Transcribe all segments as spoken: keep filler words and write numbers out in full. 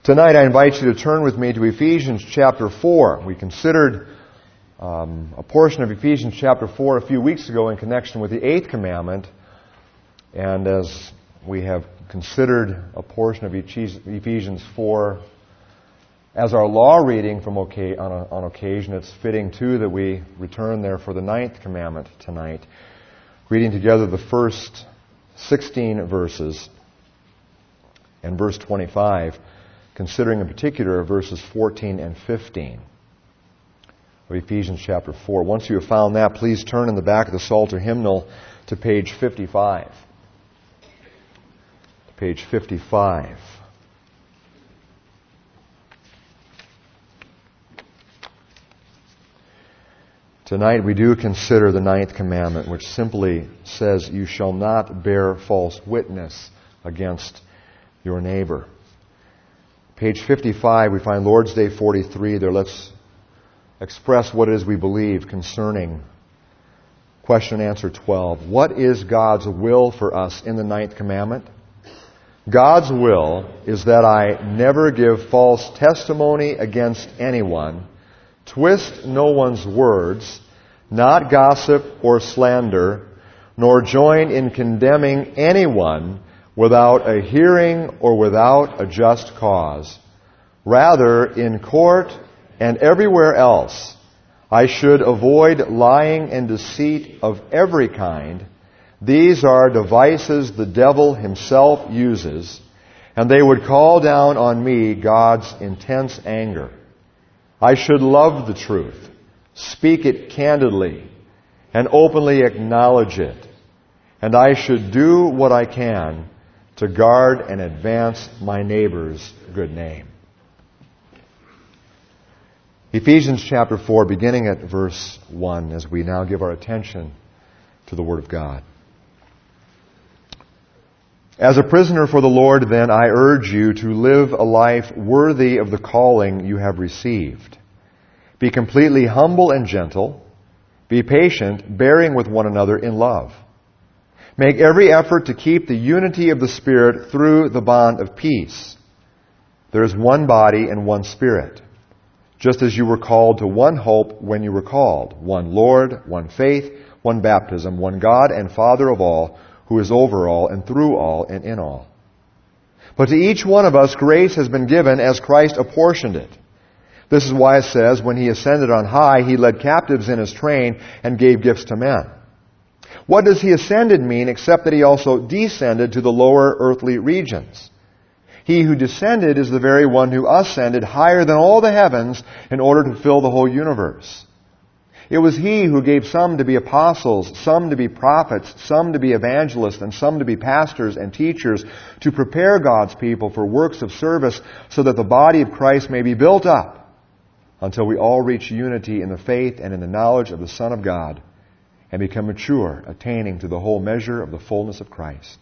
Tonight I invite you to turn with me to Ephesians chapter four. We considered um, a portion of Ephesians chapter four a few weeks ago in connection with the eighth commandment. And as we have considered a portion of Ephesians four as our law reading from okay, on, a, on occasion, it's fitting too that we return there for the ninth commandment tonight, reading together the first sixteen verses and verse twenty-five, considering in particular verses fourteen and fifteen of Ephesians chapter four. Once you have found that, please turn in the back of the Psalter hymnal to page fifty-five. To page fifty-five. Tonight we do consider the ninth commandment, which simply says, "You shall not bear false witness against your neighbor." Page fifty-five, we find Lord's Day forty-three there. Let's express what it is we believe concerning question and answer twelve. What is God's will for us in the ninth commandment? God's will is that I never give false testimony against anyone, twist no one's words, not gossip or slander, nor join in condemning anyone without a hearing or without a just cause. Rather, in court and everywhere else, I should avoid lying and deceit of every kind. These are devices the devil himself uses, and they would call down on me God's intense anger. I should love the truth, speak it candidly, and openly acknowledge it. And I should do what I can to guard and advance my neighbor's good name. Ephesians chapter four, beginning at verse one, as we now give our attention to the Word of God. As a prisoner for the Lord, then, I urge you to live a life worthy of the calling you have received. Be completely humble and gentle. Be patient, bearing with one another in love. Make every effort to keep the unity of the Spirit through the bond of peace. There is one body and one Spirit, just as you were called to one hope when you were called, one Lord, one faith, one baptism, one God and Father of all, who is over all and through all and in all. But to each one of us grace has been given as Christ apportioned it. This is why it says, when He ascended on high, He led captives in His train and gave gifts to men. What does He ascended mean except that He also descended to the lower earthly regions? He who descended is the very one who ascended higher than all the heavens in order to fill the whole universe. It was He who gave some to be apostles, some to be prophets, some to be evangelists, and some to be pastors and teachers, to prepare God's people for works of service so that the body of Christ may be built up until we all reach unity in the faith and in the knowledge of the Son of God and become mature, attaining to the whole measure of the fullness of Christ.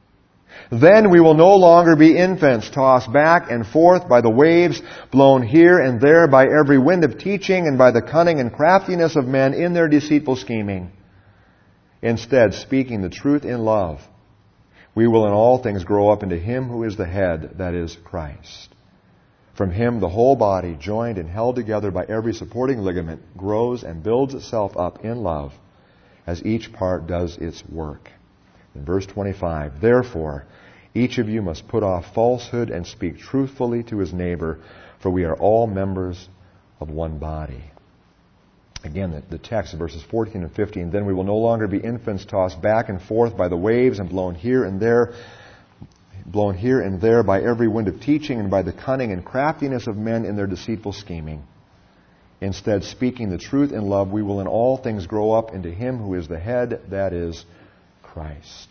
Then we will no longer be infants, tossed back and forth by the waves, blown here and there by every wind of teaching and by the cunning and craftiness of men in their deceitful scheming. Instead, speaking the truth in love, we will in all things grow up into Him who is the head, that is, Christ. From Him the whole body, joined and held together by every supporting ligament, grows and builds itself up in love as each part does its work. In verse twenty-five, therefore, each of you must put off falsehood and speak truthfully to his neighbor, for we are all members of one body. Again, the, the text, verses fourteen and fifteen, then we will no longer be infants tossed back and forth by the waves and blown here and there, blown here and there by every wind of teaching and by the cunning and craftiness of men in their deceitful scheming. Instead, speaking the truth in love, we will in all things grow up into Him who is the head, that is, Christ.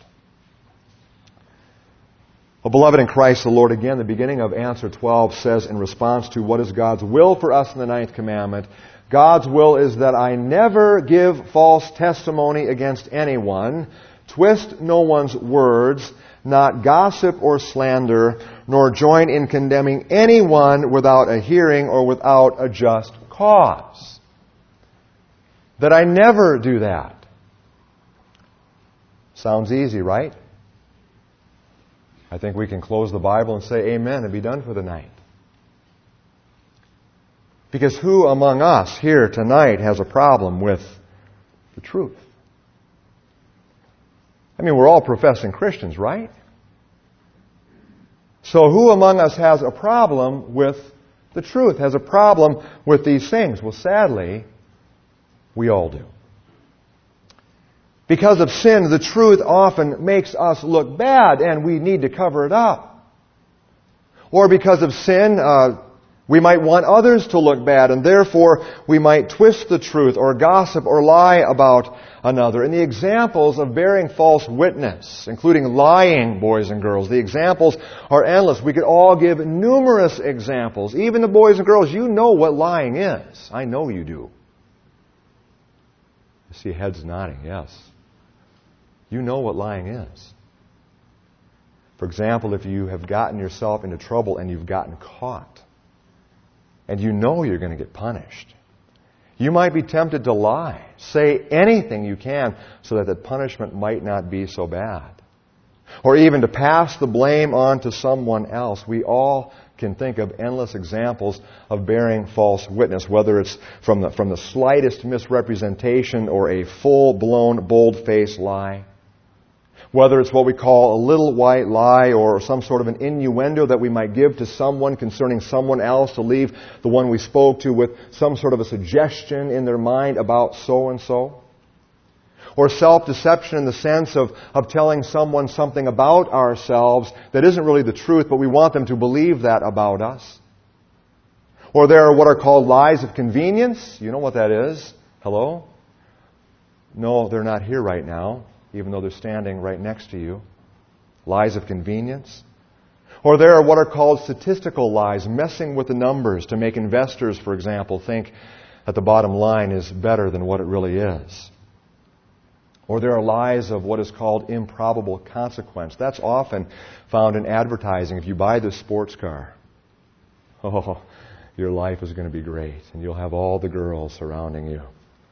Well, beloved in Christ the Lord, again, the beginning of answer twelve says in response to what is God's will for us in the ninth commandment, God's will is that I never give false testimony against anyone, twist no one's words, not gossip or slander, nor join in condemning anyone without a hearing or without a just cause. That I never do that. Sounds easy, right? I think we can close the Bible and say amen and be done for the night. Because who among us here tonight has a problem with the truth? I mean, we're all professing Christians, right? So who among us has a problem with the truth, has a problem with these things? Well, sadly, we all do. Because of sin, the truth often makes us look bad, and we need to cover it up. Or because of sin, uh, we might want others to look bad, and therefore we might twist the truth or gossip or lie about another. And the examples of bearing false witness, including lying, boys and girls, the examples are endless. We could all give numerous examples. Even the boys and girls, you know what lying is. I know you do. I see heads nodding, yes. You know what lying is. For example, if you have gotten yourself into trouble and you've gotten caught, and you know you're going to get punished, you might be tempted to lie. Say anything you can so that the punishment might not be so bad. Or even to pass the blame on to someone else. We all can think of endless examples of bearing false witness, whether it's from the, from the slightest misrepresentation or a full-blown, bold-faced lie. Whether it's what we call a little white lie or some sort of an innuendo that we might give to someone concerning someone else to leave the one we spoke to with some sort of a suggestion in their mind about so-and-so. Or self-deception in the sense of, of telling someone something about ourselves that isn't really the truth, but we want them to believe that about us. Or there are what are called lies of convenience. You know what that is? Hello? No, they're not here right now, even though they're standing right next to you. Lies of convenience. Or there are what are called statistical lies, messing with the numbers to make investors, for example, think that the bottom line is better than what it really is. Or there are lies of what is called improbable consequence. That's often found in advertising. If you buy this sports car, oh, your life is going to be great, and you'll have all the girls surrounding you.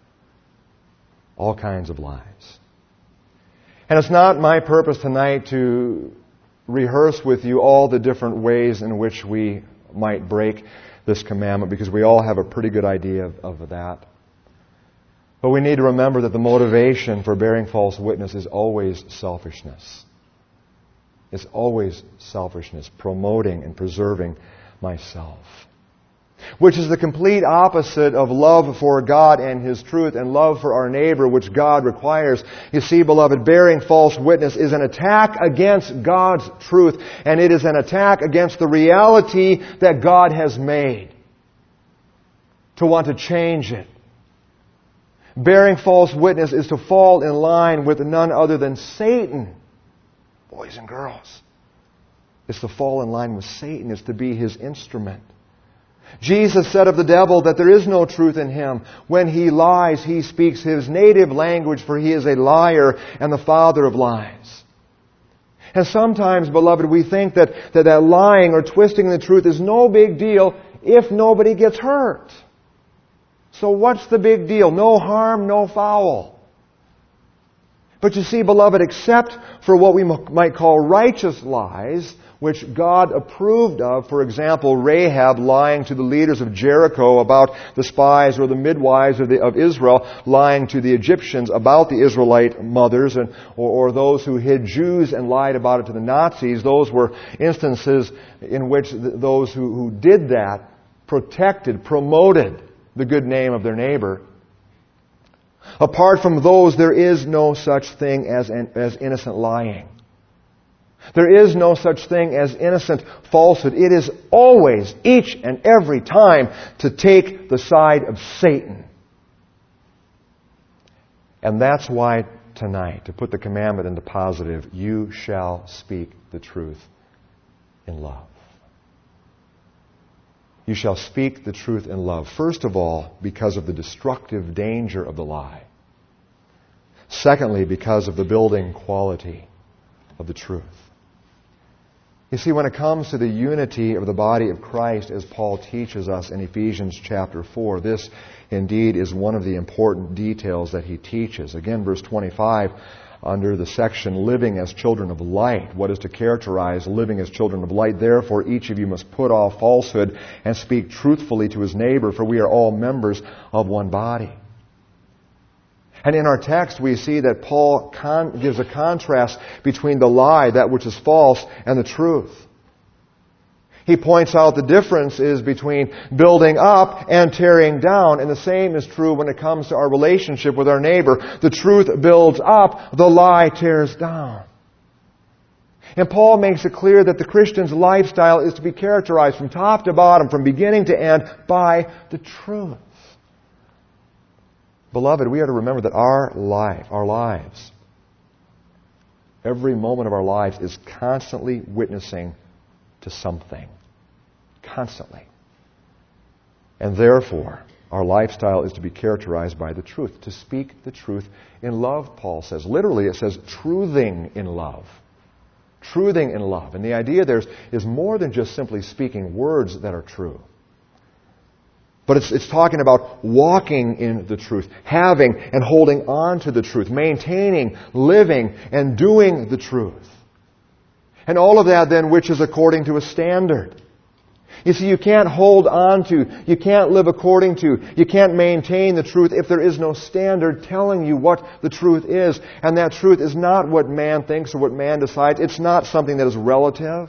All kinds of lies. And it's not my purpose tonight to rehearse with you all the different ways in which we might break this commandment, because we all have a pretty good idea of, of that. But we need to remember that the motivation for bearing false witness is always selfishness. It's always selfishness, promoting and preserving myself. Which is the complete opposite of love for God and His truth and love for our neighbor, which God requires. You see, beloved, bearing false witness is an attack against God's truth, and it is an attack against the reality that God has made. To want to change it. Bearing false witness is to fall in line with none other than Satan. Boys and girls. It's to fall in line with Satan. It's to be his instrument. Jesus said of the devil that there is no truth in him. When he lies, he speaks his native language, for he is a liar and the father of lies. And sometimes, beloved, we think that that, that lying or twisting the truth is no big deal if nobody gets hurt. So what's the big deal? No harm, no foul. But you see, beloved, except for what we might call righteous lies, which God approved of, for example, Rahab lying to the leaders of Jericho about the spies, or the midwives of, the, of Israel lying to the Egyptians about the Israelite mothers, and, or, or those who hid Jews and lied about it to the Nazis. Those were instances in which th- those who, who did that protected, promoted the good name of their neighbor. Apart from those, there is no such thing as, as innocent lying. There is no such thing as innocent falsehood. It is always, each and every time, to take the side of Satan. And that's why tonight, to put the commandment into positive, you shall speak the truth in love. You shall speak the truth in love. First of all, because of the destructive danger of the lie. Secondly, because of the building quality of the truth. You see, when it comes to the unity of the body of Christ, as Paul teaches us in Ephesians chapter four, this indeed is one of the important details that he teaches. Again, verse twenty-five, under the section living as children of light. What is to characterize living as children of light? Therefore, each of you must put off falsehood and speak truthfully to his neighbor, for we are all members of one body. And in our text, we see that Paul con- gives a contrast between the lie, that which is false, and the truth. He points out the difference is between building up and tearing down. And the same is true when it comes to our relationship with our neighbor. The truth builds up, the lie tears down. And Paul makes it clear that the Christian's lifestyle is to be characterized from top to bottom, from beginning to end, by the truth. Beloved, we are to remember that our life, our lives, every moment of our lives is constantly witnessing to something. Constantly. And therefore, our lifestyle is to be characterized by the truth. To speak the truth in love, Paul says. Literally, it says truthing in love. Truthing in love. And the idea there is more than just simply speaking words that are true. But it's, it's talking about walking in the truth, having and holding on to the truth, maintaining, living, and doing the truth. And all of that then which is according to a standard. You see, you can't hold on to, you can't live according to, you can't maintain the truth if there is no standard telling you what the truth is. And that truth is not what man thinks or what man decides. It's not something that is relative.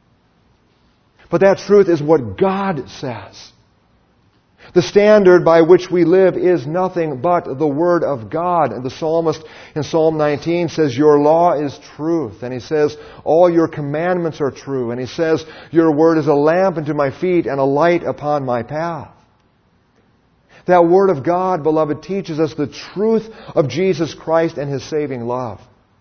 But that truth is what God says. The standard by which we live is nothing but the Word of God. And the psalmist in Psalm nineteen says, your law is truth. And he says, all your commandments are true. And he says, your Word is a lamp unto my feet and a light upon my path. That Word of God, beloved, teaches us the truth of Jesus Christ and His saving love.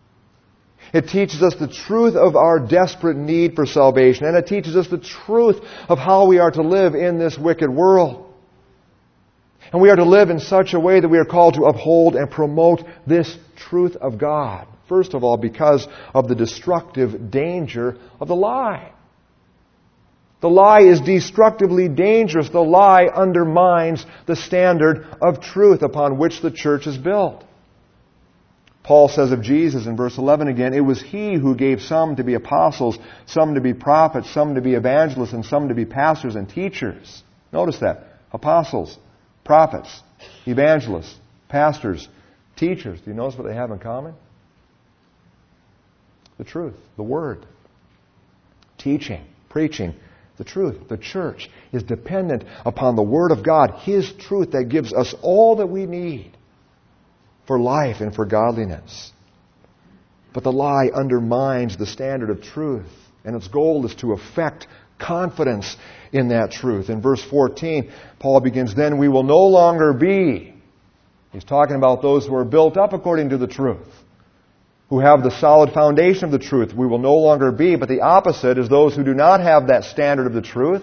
It teaches us the truth of our desperate need for salvation. And it teaches us the truth of how we are to live in this wicked world. And we are to live in such a way that we are called to uphold and promote this truth of God. First of all, because of the destructive danger of the lie. The lie is destructively dangerous. The lie undermines the standard of truth upon which the church is built. Paul says of Jesus in verse eleven again, it was He who gave some to be apostles, some to be prophets, some to be evangelists, and some to be pastors and teachers. Notice that. Apostles, prophets, evangelists, pastors, teachers. Do you notice what they have in common? The truth, the Word. Teaching, preaching the truth. The church is dependent upon the Word of God, His truth that gives us all that we need for life and for godliness. But the lie undermines the standard of truth, and its goal is to affect confidence in that truth. In verse fourteen, Paul begins, then we will no longer be. He's talking about those who are built up according to the truth, who have the solid foundation of the truth. We will no longer be, but the opposite is those who do not have that standard of the truth,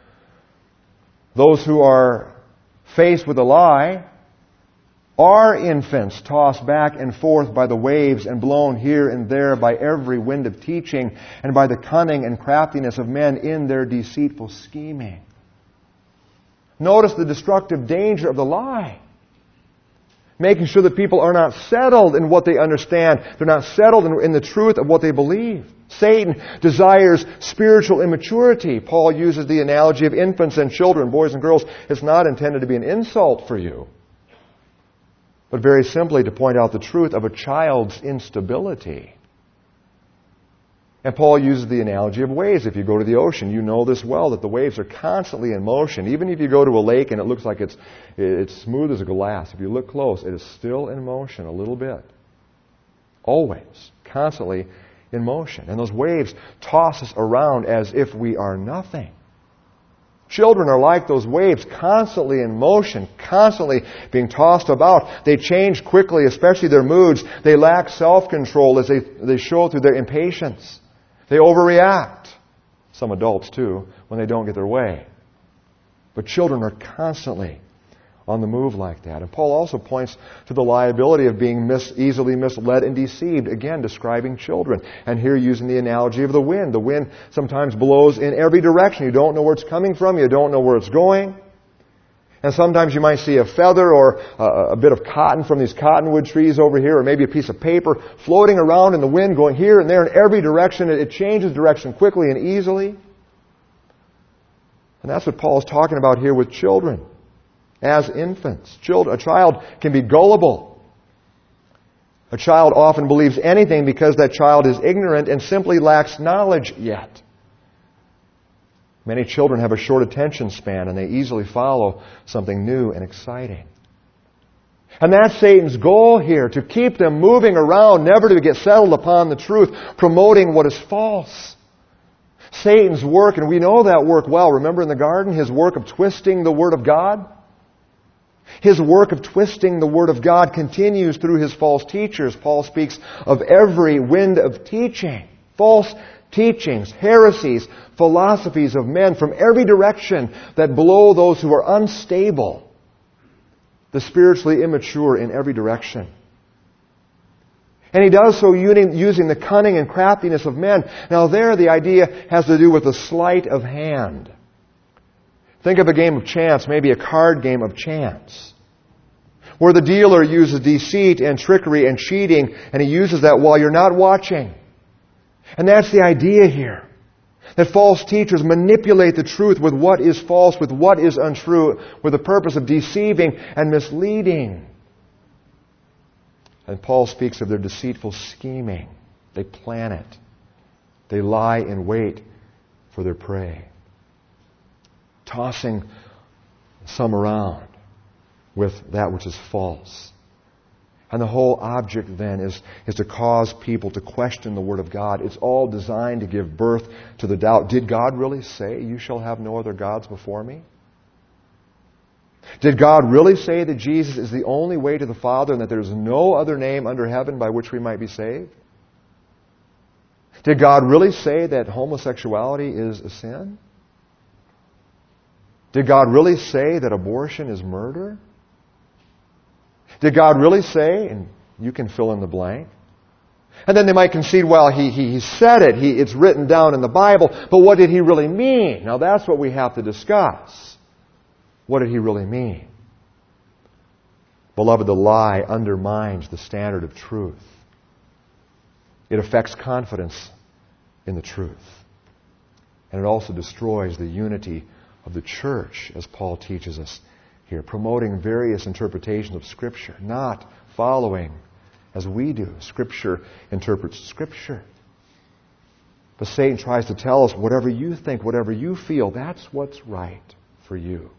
those who are faced with a lie, are infants tossed back and forth by the waves and blown here and there by every wind of teaching and by the cunning and craftiness of men in their deceitful scheming. Notice the destructive danger of the lie. Making sure that people are not settled in what they understand. They're not settled in, in the truth of what they believe. Satan desires spiritual immaturity. Paul uses the analogy of infants and children, boys and girls. It's not intended to be an insult for you, but very simply to point out the truth of a child's instability. And Paul uses the analogy of waves. If you go to the ocean, you know this well, that the waves are constantly in motion. Even if you go to a lake and it looks like it's, it's smooth as a glass, if you look close, it is still in motion a little bit. Always. Constantly in motion. And those waves toss us around as if we are nothing. Children are like those waves, constantly in motion, constantly being tossed about. They change quickly, especially their moods. They lack self-control as they, they show through their impatience. They overreact. Some adults too, when they don't get their way. But children are constantly on the move like that. And Paul also points to the liability of being mis- easily misled and deceived, again describing children. And here using the analogy of the wind. The wind sometimes blows in every direction. You don't know where it's coming from. You don't know where it's going. And sometimes you might see a feather or a, a bit of cotton from these cottonwood trees over here, or maybe a piece of paper floating around in the wind, going here and there in every direction. It, it changes direction quickly and easily. And that's what Paul's talking about here with children. As infants. Children, a child can be gullible. A child often believes anything because that child is ignorant and simply lacks knowledge yet. Many children have a short attention span and they easily follow something new and exciting. And that's Satan's goal here, to keep them moving around, never to get settled upon the truth, promoting what is false. Satan's work, and we know that work well. Remember in the garden, his work of twisting the Word of God? His work of twisting the Word of God continues through his false teachers. Paul speaks of every wind of teaching, false teachings, heresies, philosophies of men from every direction that blow those who are unstable, the spiritually immature in every direction. And he does so using the cunning and craftiness of men. Now there the idea has to do with the sleight of hand. Think of a game of chance, maybe a card game of chance, where the dealer uses deceit and trickery and cheating, and he uses that while you're not watching. And that's the idea here. That false teachers manipulate the truth with what is false, with what is untrue, with the purpose of deceiving and misleading. And Paul speaks of their deceitful scheming. They plan it. They lie in wait for their prey, tossing some around with that which is false. And the whole object then is, is to cause people to question the Word of God. It's all designed to give birth to the doubt. Did God really say, "You shall have no other gods before me"? Did God really say that Jesus is the only way to the Father and that there is no other name under heaven by which we might be saved? Did God really say that homosexuality is a sin? Did God really say that abortion is murder? Did God really say, and you can fill in the blank? And then they might concede, well, he, he, he said it, he, it's written down in the Bible, but what did he really mean? Now that's what we have to discuss. What did he really mean? Beloved, the lie undermines the standard of truth. It affects confidence in the truth. And it also destroys the unity of the church, as Paul teaches us here, promoting various interpretations of Scripture, not following as we do. Scripture interprets Scripture. But Satan tries to tell us whatever you think, whatever you feel, that's what's right for you.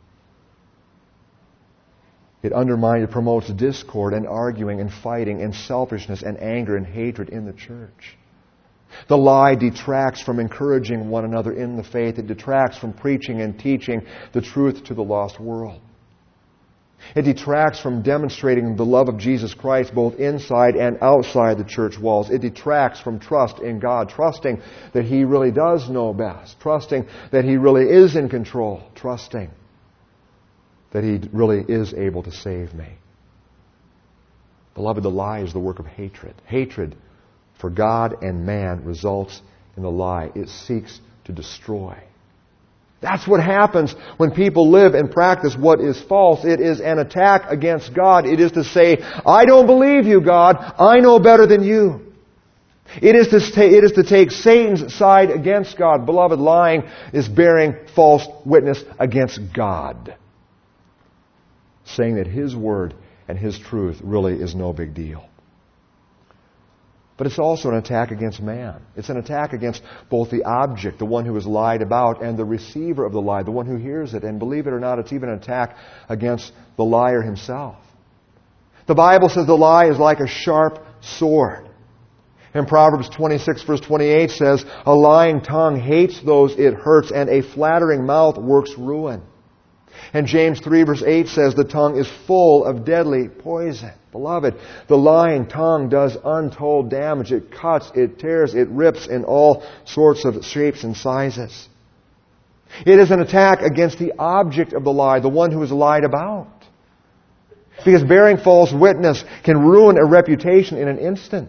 It undermines, it promotes discord and arguing and fighting and selfishness and anger and hatred in the church. The lie detracts from encouraging one another in the faith. It detracts from preaching and teaching the truth to the lost world. It detracts from demonstrating the love of Jesus Christ both inside and outside the church walls. It detracts from trust in God, trusting that He really does know best, trusting that He really is in control, trusting that He really is able to save me. Beloved, the lie is the work of hatred. Hatred for God and man results in the lie. It seeks to destroy. That's what happens when people live and practice what is false. It is an attack against God. It is to say, I don't believe you, God. I know better than you. It is to sta- it is to take Satan's side against God. Beloved, lying is bearing false witness against God, saying that His word and His truth really is no big deal. But it's also an attack against man. It's an attack against both the object, the one who is lied about, and the receiver of the lie, the one who hears it. And believe it or not, it's even an attack against the liar himself. The Bible says the lie is like a sharp sword. And Proverbs twenty-six verse twenty-eight says, a lying tongue hates those it hurts, and a flattering mouth works ruin. And James three verse eight says the tongue is full of deadly poison. Beloved, the lying tongue does untold damage. It cuts, it tears, it rips in all sorts of shapes and sizes. It is an attack against the object of the lie, the one who is lied about. Because bearing false witness can ruin a reputation in an instant.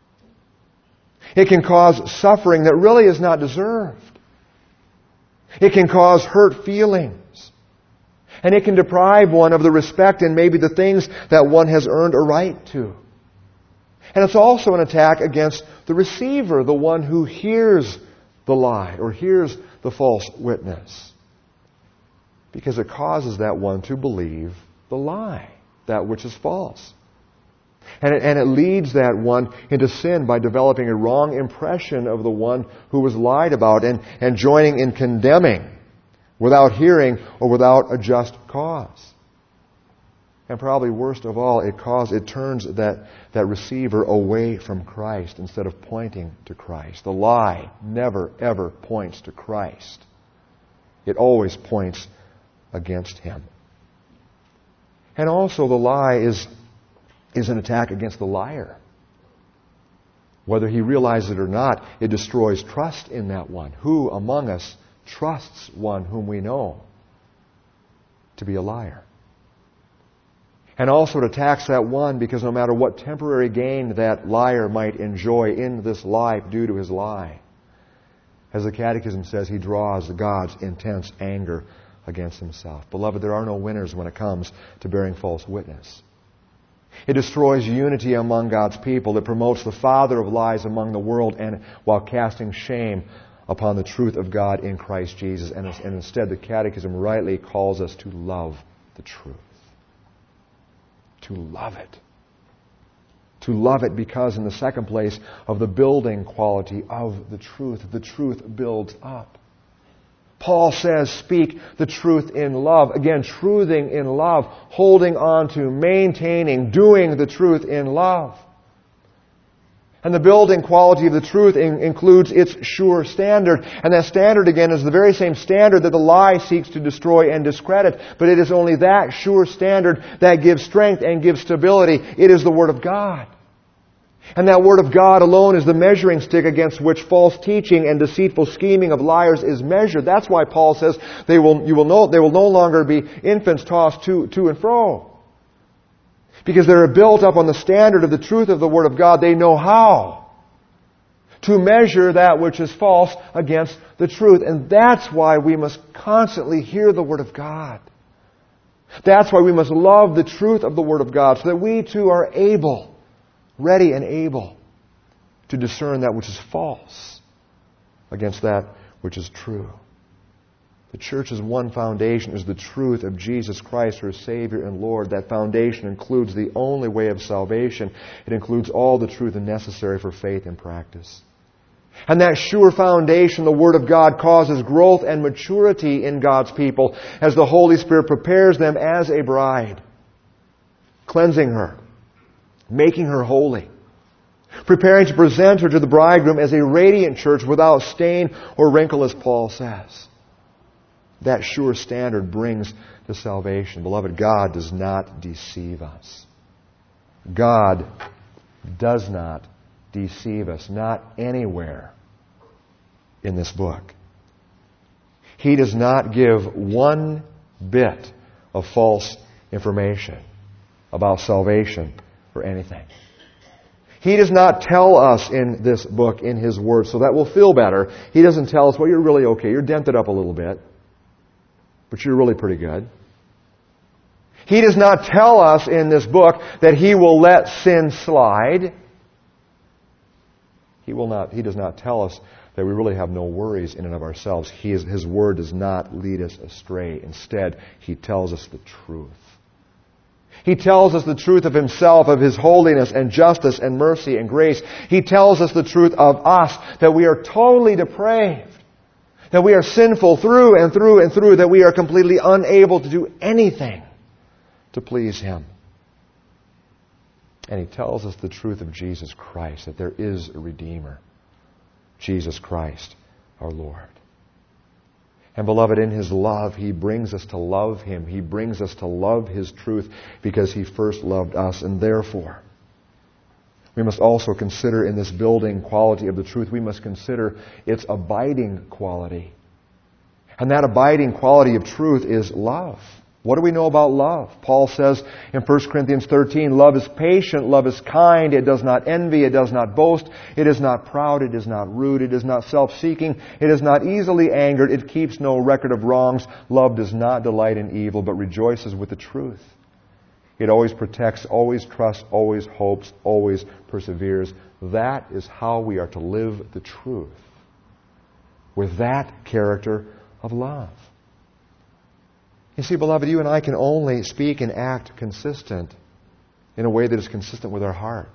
It can cause suffering that really is not deserved. It can cause hurt feelings. And it can deprive one of the respect and maybe the things that one has earned a right to. And it's also an attack against the receiver, the one who hears the lie or hears the false witness. Because it causes that one to believe the lie, that which is false. And it, and it leads that one into sin by developing a wrong impression of the one who was lied about and, and joining in condemning without hearing or without a just cause. And probably worst of all, it cause, it turns that, that receiver away from Christ instead of pointing to Christ. The lie never, ever points to Christ. It always points against Him. And also the lie is, is an attack against the liar. Whether he realizes it or not, it destroys trust in that one. Who among us trusts one whom we know to be a liar? And also it attacks that one because no matter what temporary gain that liar might enjoy in this life due to his lie, as the Catechism says, he draws God's intense anger against himself. Beloved, there are no winners when it comes to bearing false witness. It destroys unity among God's people. It promotes the father of lies among the world, and while casting shame upon the truth of God in Christ Jesus. And, and instead, the Catechism rightly calls us to love the truth. To love it. To love it because, in the second place, of the building quality of the truth. The truth builds up. Paul says, speak the truth in love. Again, truthing in love, holding on to, maintaining, doing the truth in love. And the building quality of the truth in, includes its sure standard. And that standard, again, is the very same standard that the lie seeks to destroy and discredit. But it is only that sure standard that gives strength and gives stability. It is the Word of God. And that Word of God alone is the measuring stick against which false teaching and deceitful scheming of liars is measured. That's why Paul says they will, you will know, they will no longer be infants tossed to, to and fro. Because they're built up on the standard of the truth of the Word of God. They know how to measure that which is false against the truth. And that's why we must constantly hear the Word of God. That's why we must love the truth of the Word of God, so that we too are able, ready and able, to discern that which is false against that which is true. The church's one foundation is the truth of Jesus Christ, her Savior and Lord. That foundation includes the only way of salvation. It includes all the truth necessary for faith and practice. And that sure foundation, the Word of God, causes growth and maturity in God's people as the Holy Spirit prepares them as a bride, cleansing her, making her holy, preparing to present her to the bridegroom as a radiant church without stain or wrinkle, as Paul says. That sure standard brings to salvation. Beloved, God does not deceive us. God does not deceive us. Not anywhere in this book. He does not give one bit of false information about salvation or anything. He does not tell us in this book, in His Word, so that we'll feel better. He doesn't tell us, well, you're really okay. You're dented up a little bit, but you're really pretty good. He does not tell us in this book that He will let sin slide. He will not. He does not tell us that we really have no worries in and of ourselves. He is, His Word does not lead us astray. Instead, He tells us the truth. He tells us the truth of Himself, of His holiness and justice and mercy and grace. He tells us the truth of us, that we are totally depraved, that we are sinful through and through and through, that we are completely unable to do anything to please Him. And He tells us the truth of Jesus Christ, that there is a Redeemer, Jesus Christ, our Lord. And beloved, in His love, He brings us to love Him. He brings us to love His truth because He first loved us. And therefore, we must also consider in this building quality of the truth, we must consider its abiding quality. And that abiding quality of truth is love. What do we know about love? Paul says in First Corinthians thirteen, love is patient, love is kind, it does not envy, it does not boast, it is not proud, it is not rude, it is not self-seeking, it is not easily angered, it keeps no record of wrongs. Love does not delight in evil, but rejoices with the truth. It always protects, always trusts, always hopes, always perseveres. That is how we are to live the truth, with that character of love. You see, beloved, you and I can only speak and act consistent in a way that is consistent with our heart.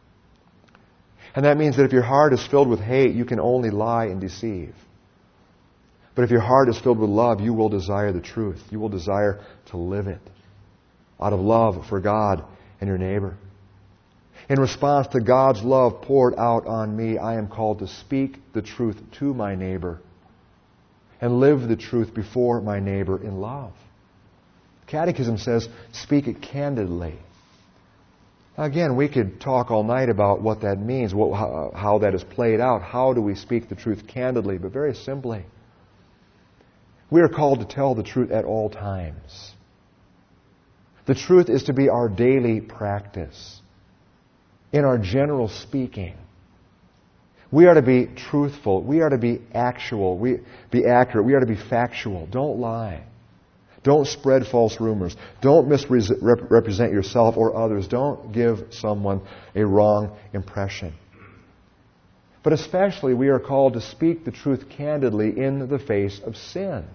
And that means that if your heart is filled with hate, you can only lie and deceive. But if your heart is filled with love, you will desire the truth. You will desire to live it out of love for God and your neighbor. In response to God's love poured out on me, I am called to speak the truth to my neighbor and live the truth before my neighbor in love. Catechism says, speak it candidly. Now again, we could talk all night about what that means, what, how, how that is played out. How do we speak the truth candidly? But very simply, we are called to tell the truth at all times. The truth is to be our daily practice. In our general speaking, we are to be truthful. We are to be actual. We be accurate. We are to be factual. Don't lie. Don't spread false rumors. Don't misrepresent yourself or others. Don't give someone a wrong impression. But especially, we are called to speak the truth candidly in the face of sin.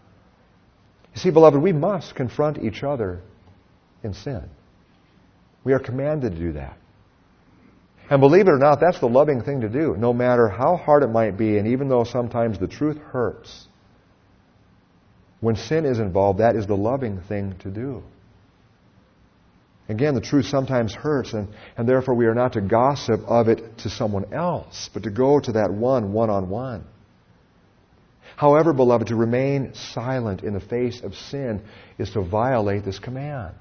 You see, beloved, we must confront each other in sin. We are commanded to do that. And believe it or not, that's the loving thing to do, no matter how hard it might be, and even though sometimes the truth hurts. When sin is involved, that is the loving thing to do. Again, the truth sometimes hurts, and, and therefore we are not to gossip of it to someone else, but to go to that one, one-on-one. However, beloved, to remain silent in the face of sin is to violate this command.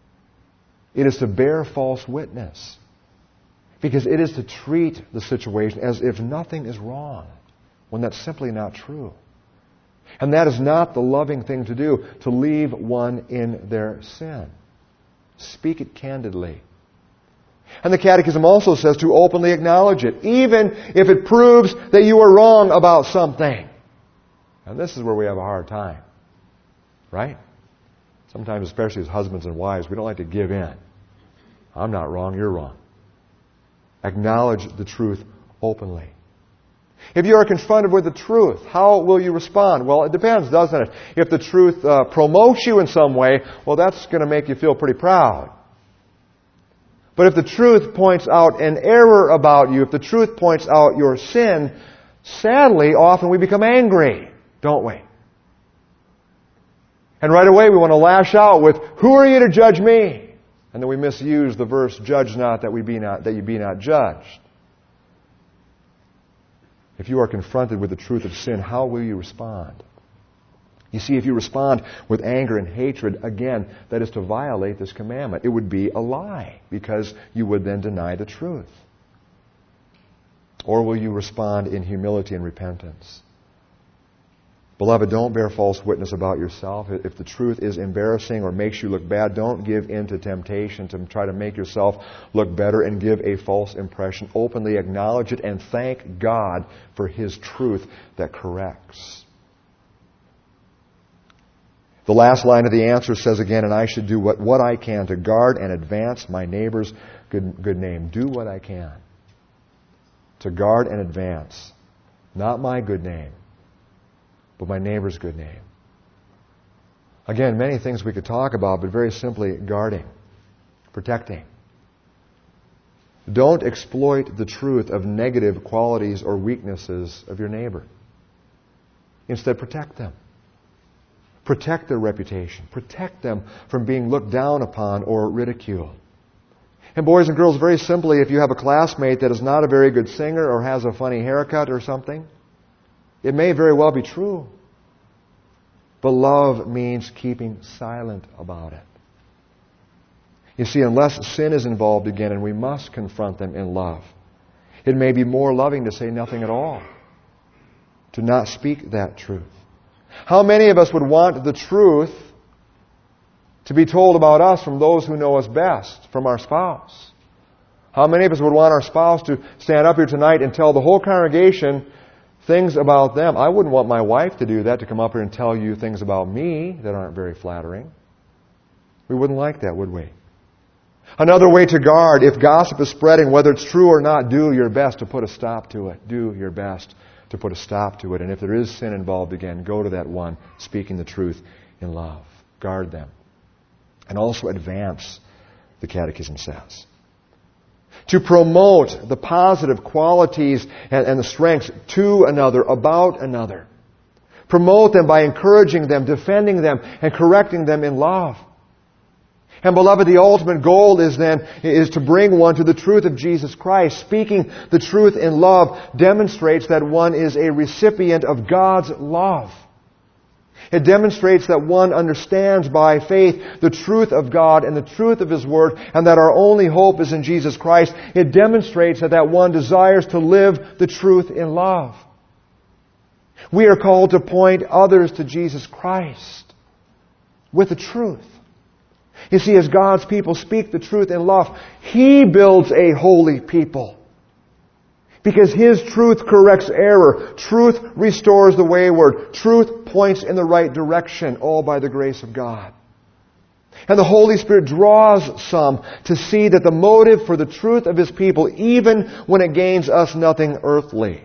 It is to bear false witness. Because it is to treat the situation as if nothing is wrong, when that's simply not true. And that is not the loving thing to do, to leave one in their sin. Speak it candidly. And the Catechism also says to openly acknowledge it, even if it proves that you are wrong about something. And this is where we have a hard time. Right? Sometimes, especially as husbands and wives, we don't like to give in. I'm not wrong, you're wrong. Acknowledge the truth openly. If you are confronted with the truth, how will you respond? Well, it depends, doesn't it? If the truth uh, promotes you in some way, well, that's going to make you feel pretty proud. But if the truth points out an error about you, if the truth points out your sin, sadly, often we become angry, don't we? And right away we want to lash out with, "Who are you to judge me?" And then we misuse the verse, "Judge not that we be not that you be not judged." If you are confronted with the truth of sin, how will you respond? You see, if you respond with anger and hatred, again, that is to violate this commandment. It would be a lie, because you would then deny the truth. Or will you respond in humility and repentance? Beloved, don't bear false witness about yourself. If the truth is embarrassing or makes you look bad, don't give in to temptation to try to make yourself look better and give a false impression. Openly acknowledge it and thank God for His truth that corrects. The last line of the answer says again, "And I should do what, what I can to guard and advance my neighbor's good, good name." Do what I can to guard and advance, not my good name, but my neighbor's good name. Again, many things we could talk about, but very simply, guarding, protecting. Don't exploit the truth of negative qualities or weaknesses of your neighbor. Instead, protect them. Protect their reputation. Protect them from being looked down upon or ridiculed. And boys and girls, very simply, if you have a classmate that is not a very good singer or has a funny haircut or something, it may very well be true. But love means keeping silent about it. You see, unless sin is involved again, and we must confront them in love, it may be more loving to say nothing at all, to not speak that truth. How many of us would want the truth to be told about us from those who know us best, from our spouse? How many of us would want our spouse to stand up here tonight and tell the whole congregation things about them? I wouldn't want my wife to do that, to come up here and tell you things about me that aren't very flattering. We wouldn't like that, would we? Another way to guard, if gossip is spreading, whether it's true or not, do your best to put a stop to it. Do your best to put a stop to it. And if there is sin involved, again, go to that one speaking the truth in love. Guard them. And also advance, the Catechism says. To promote the positive qualities and, and the strengths to another, about another. Promote them by encouraging them, defending them, and correcting them in love. And beloved, the ultimate goal is then is to bring one to the truth of Jesus Christ. Speaking the truth in love demonstrates that one is a recipient of God's love. It demonstrates that one understands by faith the truth of God and the truth of His Word, and that our only hope is in Jesus Christ. It demonstrates that that one desires to live the truth in love. We are called to point others to Jesus Christ with the truth. You see, as God's people speak the truth in love, He builds a holy people. Because His truth corrects error. Truth restores the wayward. Truth points in the right direction, all by the grace of God. And the Holy Spirit draws some to see that the motive for the truth of His people, even when it gains us nothing earthly.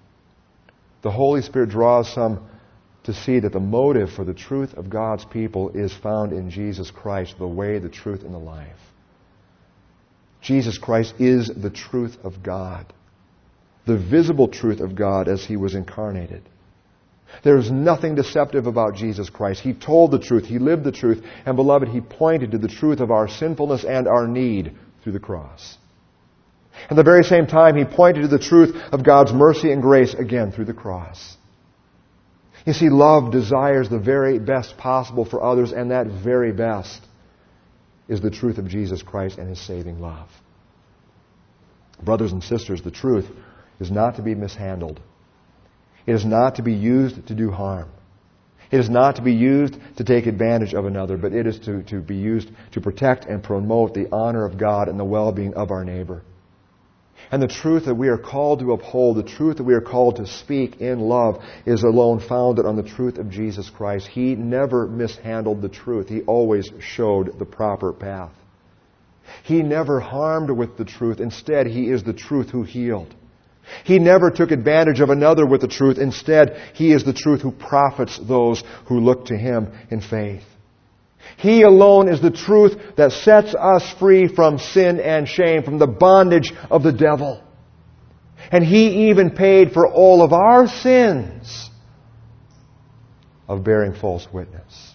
The Holy Spirit draws some to see that the motive for the truth of God's people is found in Jesus Christ, the way, the truth, and the life. Jesus Christ is the truth of God. The visible truth of God as He was incarnated. There is nothing deceptive about Jesus Christ. He told the truth. He lived the truth. And beloved, He pointed to the truth of our sinfulness and our need through the cross. At the very same time, He pointed to the truth of God's mercy and grace again through the cross. You see, love desires the very best possible for others, and that very best is the truth of Jesus Christ and His saving love. Brothers and sisters, the truth is not to be mishandled. It is not to be used to do harm. It is not to be used to take advantage of another, but it is to, to be used to protect and promote the honor of God and the well-being of our neighbor. And the truth that we are called to uphold, the truth that we are called to speak in love, is alone founded on the truth of Jesus Christ. He never mishandled the truth. He always showed the proper path. He never harmed with the truth. Instead, He is the truth who healed. He never took advantage of another with the truth. Instead, He is the truth who profits those who look to Him in faith. He alone is the truth that sets us free from sin and shame, from the bondage of the devil. And He even paid for all of our sins of bearing false witness.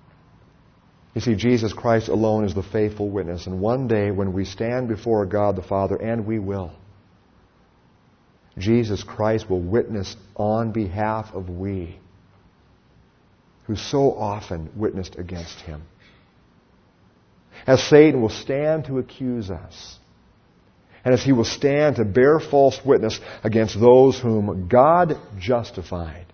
You see, Jesus Christ alone is the faithful witness. And one day when we stand before God the Father, and we will, Jesus Christ will witness on behalf of we, who so often witnessed against Him. As Satan will stand to accuse us, and as he will stand to bear false witness against those whom God justified,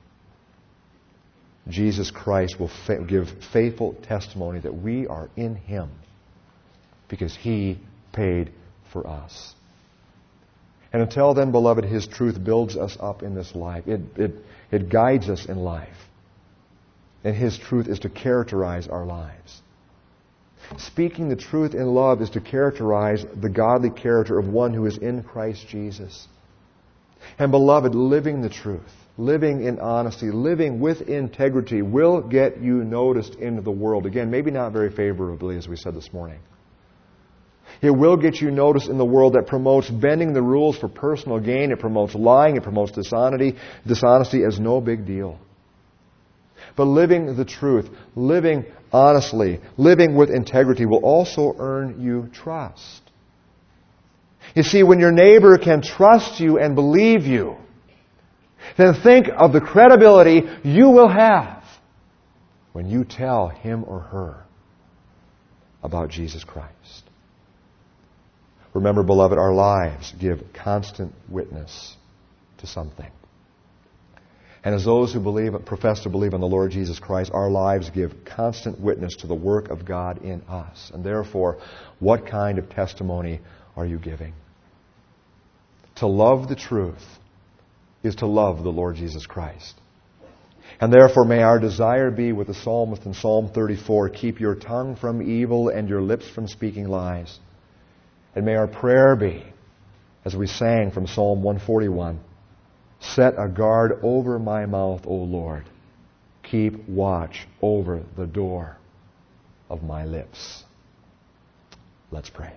Jesus Christ will fa- give faithful testimony that we are in Him because He paid for us. And until then, beloved, His truth builds us up in this life. It, it, it guides us in life. And His truth is to characterize our lives. Speaking the truth in love is to characterize the godly character of one who is in Christ Jesus. And beloved, living the truth, living in honesty, living with integrity will get you noticed in the world. Again, maybe not very favorably, as we said this morning. It will get you noticed in the world that promotes bending the rules for personal gain. It promotes lying. It promotes dishonesty, dishonesty as no big deal. But living the truth, living honestly, living with integrity will also earn you trust. You see, when your neighbor can trust you and believe you, then think of the credibility you will have when you tell him or her about Jesus Christ. Remember, beloved, our lives give constant witness to something. And as those who believe, profess to believe in the Lord Jesus Christ, our lives give constant witness to the work of God in us. And therefore, what kind of testimony are you giving? To love the truth is to love the Lord Jesus Christ. And therefore may our desire be with the psalmist in Psalm thirty-four, keep your tongue from evil and your lips from speaking lies. And may our prayer be, as we sang from Psalm one forty-one, set a guard over my mouth, O Lord. Keep watch over the door of my lips. Let's pray.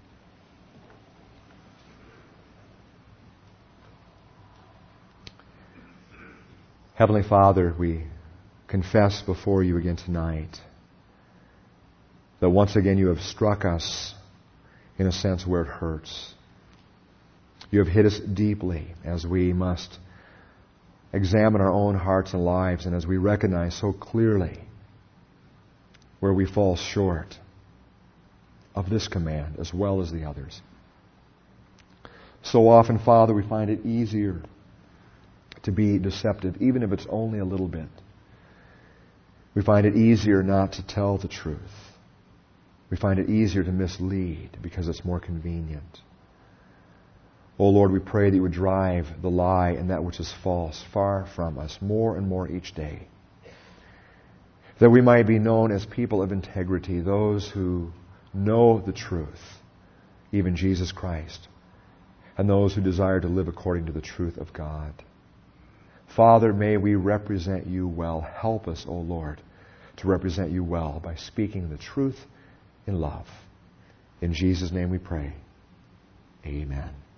Heavenly Father, we confess before you again tonight that once again you have struck us in a sense where it hurts. You have hit us deeply as we must examine our own hearts and lives and as we recognize so clearly where we fall short of this command as well as the others. So often, Father, we find it easier to be deceptive, even if it's only a little bit. We find it easier not to tell the truth. We find it easier to mislead because it's more convenient. Oh Lord, we pray that you would drive the lie and that which is false far from us more and more each day. That we might be known as people of integrity, those who know the truth, even Jesus Christ, and those who desire to live according to the truth of God. Father, may we represent you well. Help us, O Lord, to represent you well by speaking the truth in love. In Jesus' name we pray. Amen.